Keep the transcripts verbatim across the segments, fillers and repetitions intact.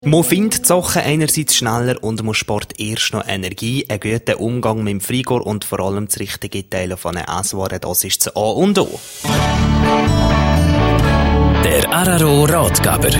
Man findet die Sachen einerseits schneller und man spart erst noch Energie, einen guten Umgang mit dem Frigor und vor allem das richtige Teilen von den Esswaren, das ist das A und O. Der R R O-Ratgeber.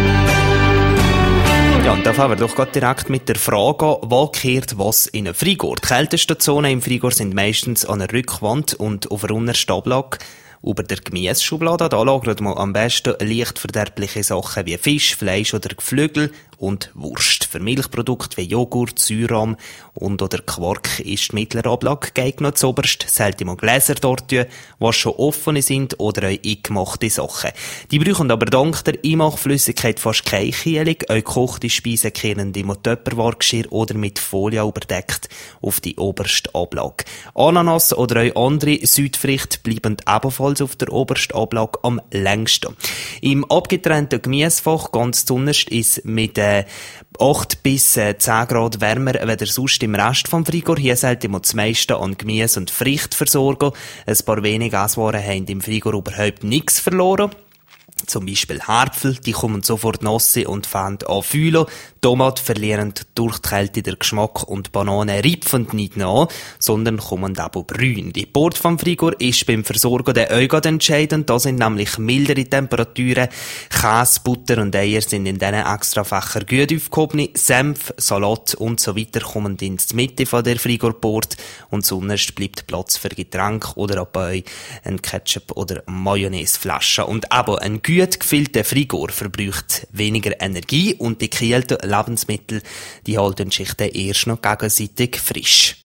Ja, und da fangen wir doch gerade direkt mit der Frage an, wo kehrt was in einen Frigor? Die Kältestationen im Frigor sind meistens an der Rückwand und auf einer untersten Ablage. Über der Gemüseschublade, da lagert man am besten leicht verderbliche Sachen wie Fisch, Fleisch oder Geflügel und Wurst. Für Milchprodukte wie Joghurt, Säurahm und oder Quark ist die mittlere Ablage geeignet zuoberst. Sollte man Gläser dort tun, was schon offene sind oder auch eingemachte Sachen. Die brauchen aber dank der Einmachflüssigkeit fast keine Kühlung. Auch gekochte Speisen kehren die mit Tupperware-Geschirr oder mit Folie überdeckt auf die oberste Ablage. Ananas oder auch andere Südfrüchte bleiben ebenfalls auf der obersten Ablage am längsten. Im abgetrennten Gemüsefach ganz zuunterst ist mit äh, acht bis zehn Grad wärmer als sonst im Rest vom Frigor. Hier sollte man das meiste an Gemüse und Früchte versorgen. Ein paar wenige Esswaren haben im Frigor überhaupt nichts verloren. Zum Beispiel Äpfel, die kommen sofort nass und fangen an zu fühlen. Tomaten verlieren durch die Kälte den Geschmack und Bananen reifen nicht nach, sondern kommen eben brün. Die Bord vom Frigor ist beim Versorgen der Augen entscheidend. Da sind nämlich mildere Temperaturen. Käse, Butter und Eier sind in diesen Extrafächern gut aufgehoben. Senf, Salat und so weiter kommen in die Mitte von der Frigor-Bord und sonst bleibt Platz für Getränke oder auch ein Ketchup oder Mayonnaiseflasche. Und eben ein gut gefüllter Frigor verbraucht weniger Energie und die gekühlten Lebensmittel, die halten sich dann erst noch gegenseitig frisch.